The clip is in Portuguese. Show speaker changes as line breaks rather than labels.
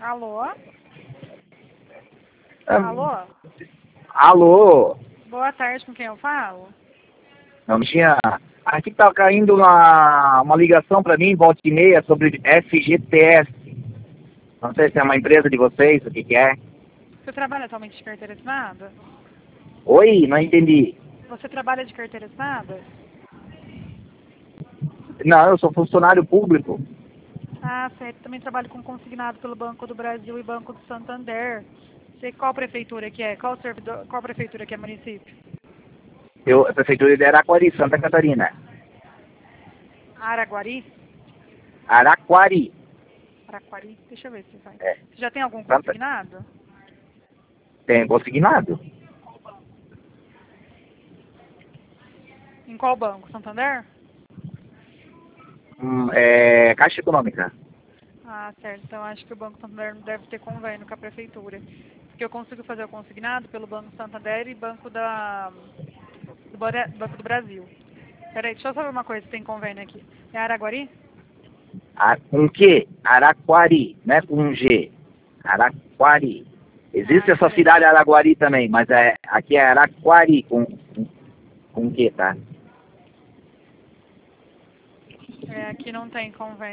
Alô?
Ah,
Alô?
alô?
Boa tarde, com quem eu falo?
Não tinha. Aqui tá caindo uma ligação para mim, volta e meia, sobre FGTS. Não sei se é uma empresa de vocês, o que que é.
Você trabalha atualmente de carteira assinada?
Oi, não entendi.
Você trabalha de carteira assinada?
Não, eu sou funcionário público.
Ah, certo. Também trabalho com consignado pelo Banco do Brasil e Banco do Santander. Sei qual prefeitura que é? Qual servidor? Qual prefeitura que é município?
A prefeitura de Araquari, Santa Catarina.
Araguari?
Araquari.
Araquari? Deixa eu ver se vai.
É.
Você já tem algum
Santa...
consignado?
Tem consignado?
Em qual banco? Santander?
Caixa Econômica.
Ah, certo. Então acho que o Banco Santander não deve ter convênio com a prefeitura. Porque eu consigo fazer o consignado pelo Banco Santander e Banco do Brasil. Peraí, deixa eu saber uma coisa se tem convênio aqui. É Araguari?
Com Q? Araquari, não é com G. Araquari. Existe
Ah,
essa
peraí.
cidade Araguari também, mas aqui é Araquari com Q, tá?
É, aqui não tem convênio.